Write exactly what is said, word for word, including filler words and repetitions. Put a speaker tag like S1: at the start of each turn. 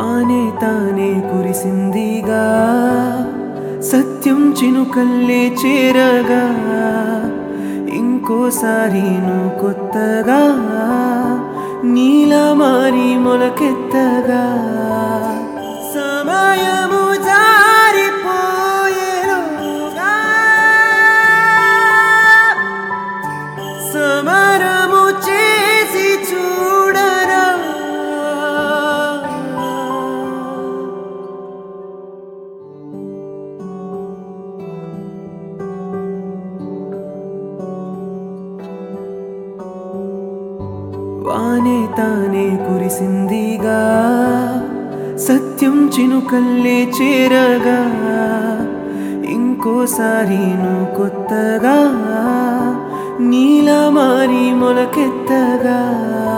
S1: వానే తానే కురిసిందిగా సత్యం చినుకల్లే చేరగా ఇంకోసారి నువ్వు కొత్తగా నీలా మారి మొలకెత్తగా సమయము జారిపోయేలోగా సమరము చేసి చూడరా వానే తానే కురిసిందిగా సత్యం చినుకల్లే చేరగా ఇంకోసారి నువ్వు కొత్తగా నీలా మారి మొలకెత్తగా